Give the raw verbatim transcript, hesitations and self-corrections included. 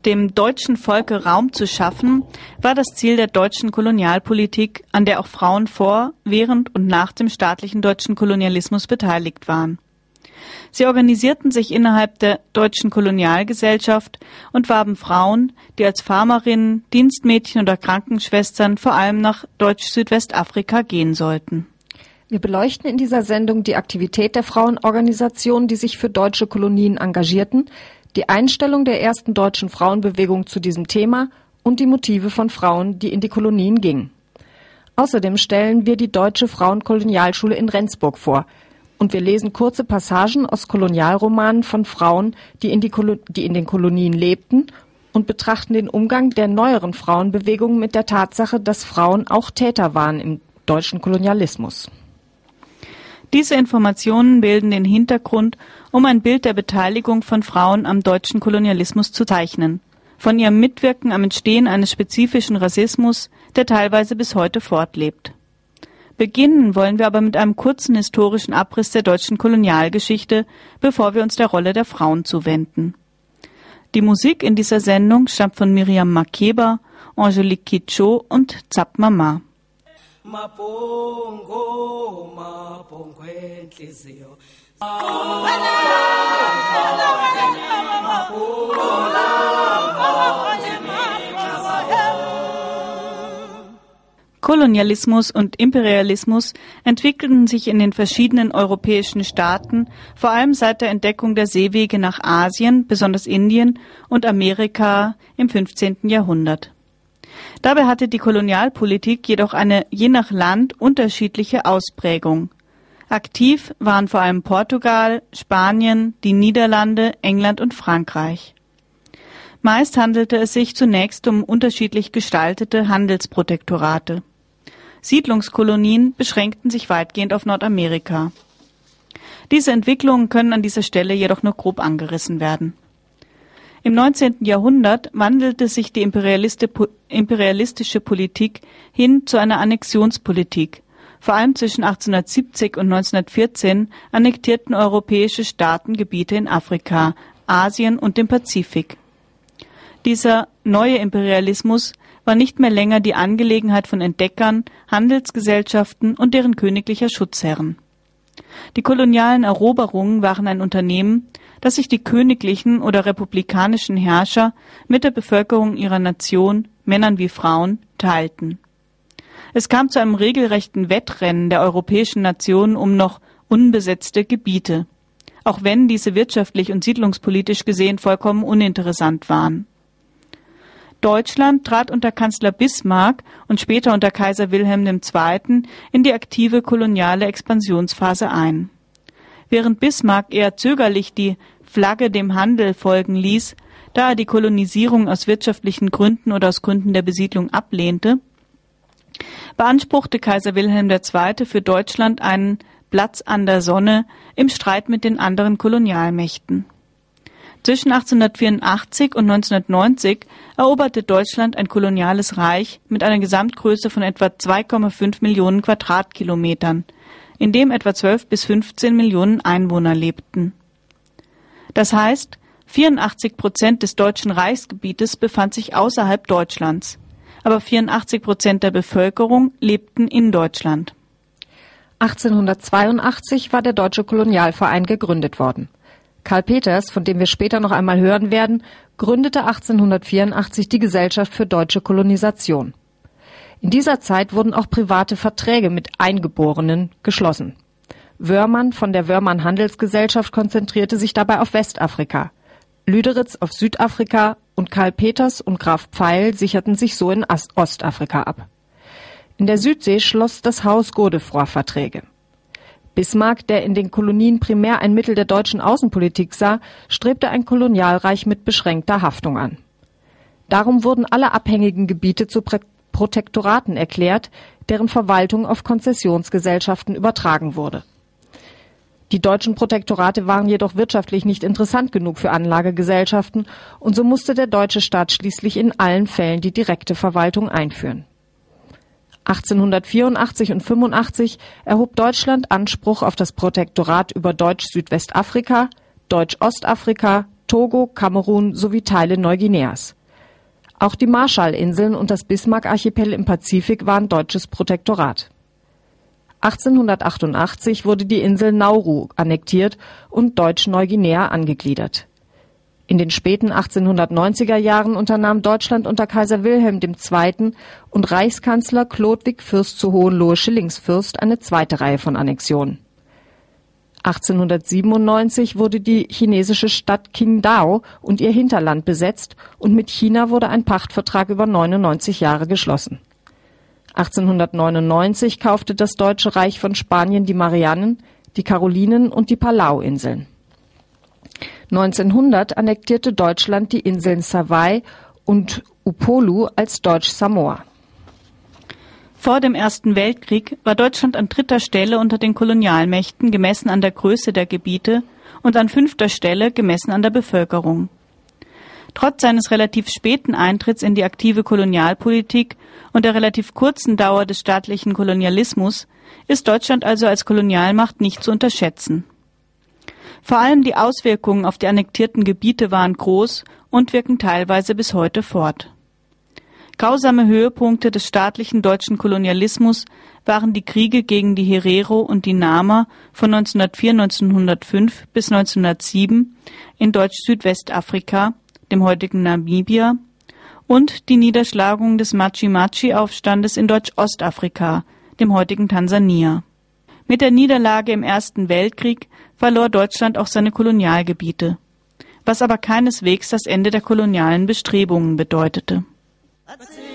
Dem deutschen Volke Raum zu schaffen, war das Ziel der deutschen Kolonialpolitik, an der auch Frauen vor, während und nach dem staatlichen deutschen Kolonialismus beteiligt waren. Sie organisierten sich innerhalb der deutschen Kolonialgesellschaft und warben Frauen, die als Farmerinnen, Dienstmädchen oder Krankenschwestern vor allem nach Deutsch-Südwestafrika gehen sollten. Wir beleuchten in dieser Sendung die Aktivität der Frauenorganisationen, die sich für deutsche Kolonien engagierten, die Einstellung der ersten deutschen Frauenbewegung zu diesem Thema und die Motive von Frauen, die in die Kolonien gingen. Außerdem stellen wir die Deutsche Frauenkolonialschule in Rendsburg vor und wir lesen kurze Passagen aus Kolonialromanen von Frauen, die in, die Kolo- die in den Kolonien lebten und betrachten den Umgang der neueren Frauenbewegung mit der Tatsache, dass Frauen auch Täter waren im deutschen Kolonialismus. Diese Informationen bilden den Hintergrund, um ein Bild der Beteiligung von Frauen am deutschen Kolonialismus zu zeichnen, von ihrem Mitwirken am Entstehen eines spezifischen Rassismus, der teilweise bis heute fortlebt. Beginnen wollen wir aber mit einem kurzen historischen Abriss der deutschen Kolonialgeschichte, bevor wir uns der Rolle der Frauen zuwenden. Die Musik in dieser Sendung stammt von Miriam Makeba, Angelique Kidjo und Zap Mama. Mapongo, mapongo enhliziyo. Kolonialismus und Imperialismus entwickelten sich in den verschiedenen europäischen Staaten, vor allem seit der Entdeckung der Seewege nach Asien, besonders Indien und Amerika im fünfzehnten Jahrhundert. Dabei hatte die Kolonialpolitik jedoch eine je nach Land unterschiedliche Ausprägung. Aktiv waren vor allem Portugal, Spanien, die Niederlande, England und Frankreich. Meist handelte es sich zunächst um unterschiedlich gestaltete Handelsprotektorate. Siedlungskolonien beschränkten sich weitgehend auf Nordamerika. Diese Entwicklungen können an dieser Stelle jedoch nur grob angerissen werden. Im neunzehnten Jahrhundert wandelte sich die imperialistische Politik hin zu einer Annexionspolitik. Vor allem zwischen achtzehnhundertsiebzig und neunzehnhundertvierzehn annektierten europäische Staaten Gebiete in Afrika, Asien und dem Pazifik. Dieser neue Imperialismus war nicht mehr länger die Angelegenheit von Entdeckern, Handelsgesellschaften und deren königlicher Schutzherren. Die kolonialen Eroberungen waren ein Unternehmen, das sich die königlichen oder republikanischen Herrscher mit der Bevölkerung ihrer Nation, Männern wie Frauen, teilten. Es kam zu einem regelrechten Wettrennen der europäischen Nationen um noch unbesetzte Gebiete, auch wenn diese wirtschaftlich und siedlungspolitisch gesehen vollkommen uninteressant waren. Deutschland trat unter Kanzler Bismarck und später unter Kaiser Wilhelm der Zweite. in die aktive koloniale Expansionsphase ein. Während Bismarck eher zögerlich die Flagge dem Handel folgen ließ, da er die Kolonisierung aus wirtschaftlichen Gründen oder aus Gründen der Besiedlung ablehnte, beanspruchte Kaiser Wilhelm der Zweite. für Deutschland einen Platz an der Sonne im Streit mit den anderen Kolonialmächten. Zwischen achtzehnhundertvierundachtzig und neunzehnhundertneunzig eroberte Deutschland ein koloniales Reich mit einer Gesamtgröße von etwa zwei Komma fünf Millionen Quadratkilometern, in dem etwa zwölf bis fünfzehn Millionen Einwohner lebten. Das heißt, vierundachtzig Prozent des deutschen Reichsgebietes befand sich außerhalb Deutschlands, aber vierundachtzig Prozent der Bevölkerung lebten in Deutschland. achtzehnhundertzweiundachtzig war der Deutsche Kolonialverein gegründet worden. Karl Peters, von dem wir später noch einmal hören werden, gründete achtzehnhundertvierundachtzig die Gesellschaft für deutsche Kolonisation. In dieser Zeit wurden auch private Verträge mit Eingeborenen geschlossen. Wörmann von der Wörmann Handelsgesellschaft konzentrierte sich dabei auf Westafrika, Lüderitz auf Südafrika und Karl Peters und Graf Pfeil sicherten sich so in Ostafrika ab. In der Südsee schloss das Haus Godefroy Verträge. Bismarck, der in den Kolonien primär ein Mittel der deutschen Außenpolitik sah, strebte ein Kolonialreich mit beschränkter Haftung an. Darum wurden alle abhängigen Gebiete zu Prä- Protektoraten erklärt, deren Verwaltung auf Konzessionsgesellschaften übertragen wurde. Die deutschen Protektorate waren jedoch wirtschaftlich nicht interessant genug für Anlagegesellschaften und so musste der deutsche Staat schließlich in allen Fällen die direkte Verwaltung einführen. achtzehnhundertvierundachtzig und fünfundachtzig erhob Deutschland Anspruch auf das Protektorat über Deutsch-Südwestafrika, Deutsch-Ostafrika, Togo, Kamerun sowie Teile Neuguineas. Auch die Marshallinseln und das Bismarck-Archipel im Pazifik waren deutsches Protektorat. achtzehnhundertachtundachtzig wurde die Insel Nauru annektiert und Deutsch-Neuguinea angegliedert. In den späten achtzehnhundertneunziger Jahren unternahm Deutschland unter Kaiser Wilhelm der Zweite. und Reichskanzler Chlodwig Fürst zu Hohenlohe-Schillingsfürst eine zweite Reihe von Annexionen. achtzehnhundertsiebenundneunzig wurde die chinesische Stadt Qingdao und ihr Hinterland besetzt und mit China wurde ein Pachtvertrag über neunundneunzig Jahre geschlossen. achtzehnhundertneunundneunzig kaufte das Deutsche Reich von Spanien die Marianen, die Karolinen und die Palau-Inseln. neunzehnhundert annektierte Deutschland die Inseln Savoy und Upolu als Deutsch-Samoa. Vor dem Ersten Weltkrieg war Deutschland an dritter Stelle unter den Kolonialmächten gemessen an der Größe der Gebiete und an fünfter Stelle gemessen an der Bevölkerung. Trotz seines relativ späten Eintritts in die aktive Kolonialpolitik und der relativ kurzen Dauer des staatlichen Kolonialismus ist Deutschland also als Kolonialmacht nicht zu unterschätzen. Vor allem die Auswirkungen auf die annektierten Gebiete waren groß und wirken teilweise bis heute fort. Grausame Höhepunkte des staatlichen deutschen Kolonialismus waren die Kriege gegen die Herero und die Nama von neunzehnhundertvier bis neunzehnhundertfünf bis neunzehnhundertsieben in Deutsch-Südwestafrika, dem heutigen Namibia, und die Niederschlagung des Machi-Machi-Aufstandes in Deutsch-Ostafrika, dem heutigen Tansania. Mit der Niederlage im Ersten Weltkrieg verlor Deutschland auch seine Kolonialgebiete, was aber keineswegs das Ende der kolonialen Bestrebungen bedeutete. That's it.